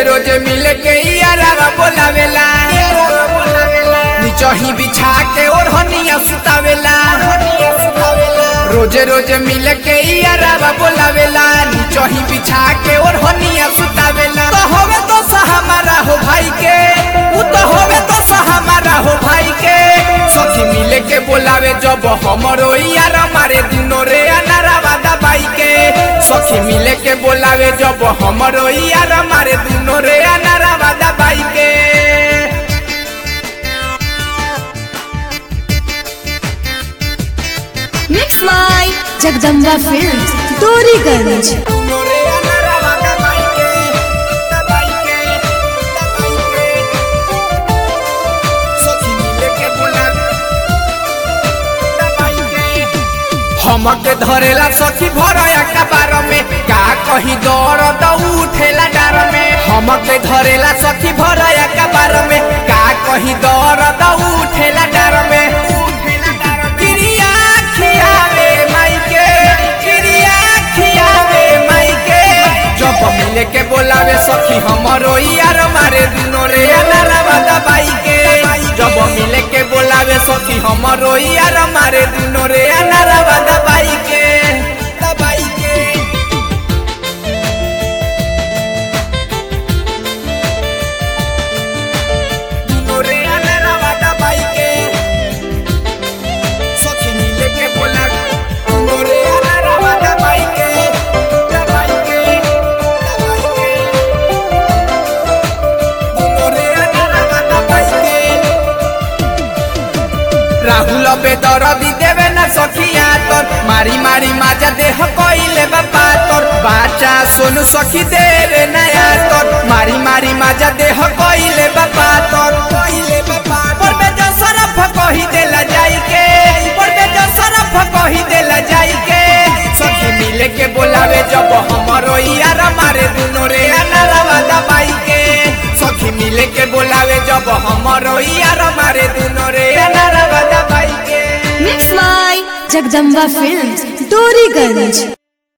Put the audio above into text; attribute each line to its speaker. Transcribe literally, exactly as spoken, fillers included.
Speaker 1: रोजे मिले के यारा बोलावेला निचही बिछा के ओढ़निया सुतावेला रोजे रोजे मिले के यारा बोलावेला निचही बिछा के ओढ़निया सुतावेला तो होवे तो हमारा हो भाई के उ तो होवे तो हमारा हो भाई के सखी मिले के बोलावे जब हमरो यार मारे दुनो रे अनारवा दबाई के सखी मिले के बोलावे जब हमरो यार मारे दुनो रे अनारवा दबाई के
Speaker 2: मिक्स माय जगदम्बा फिल्म्स डोरीगंज।
Speaker 1: हमके धरेला सखी भरया कबार में का कहीं दर्द उठेला डार में हमके धरेला सखी भरया कबार में का कहीं दर्द उठेला डार में क्रिया खियावे माइके क्रिया खियावे माइके जब मिले के बोलावे सखी हमरो यार मारे दुनो रे अनारवा दबाई के जब मिले के बोलावे सखी हमरो यार मारे दुनो रे अनारवा दबाई के दबाई के दुनो रे अनारवा दबाई के सखी मिले के बोलावे दुनो रे अनारवा दबाई के दबाई के दबाई के दुनो रे अनारवा दबाई के राहुल बेदरदी देवे न सखिया तोर मारी मारी माजा देह कोइले बापा तोर बाचा सोनू सखी देवे नया तोर मारी मारी माजा देह कोइले बापा तोर कोइले बापा पर में जो सरफ कहि देला जाई के पर में जो सरफ कहि देला जाई के सखी मिले के बोलावे जब हमरो यार मारे दुनो रे अनारवा दबाई के सखी मिले के बोलावे जब हमरो यार मारे दुनो रे अनारवा दबाई के
Speaker 2: मिक्स माय जगदम्बा फिल्म्स डोरीगंज।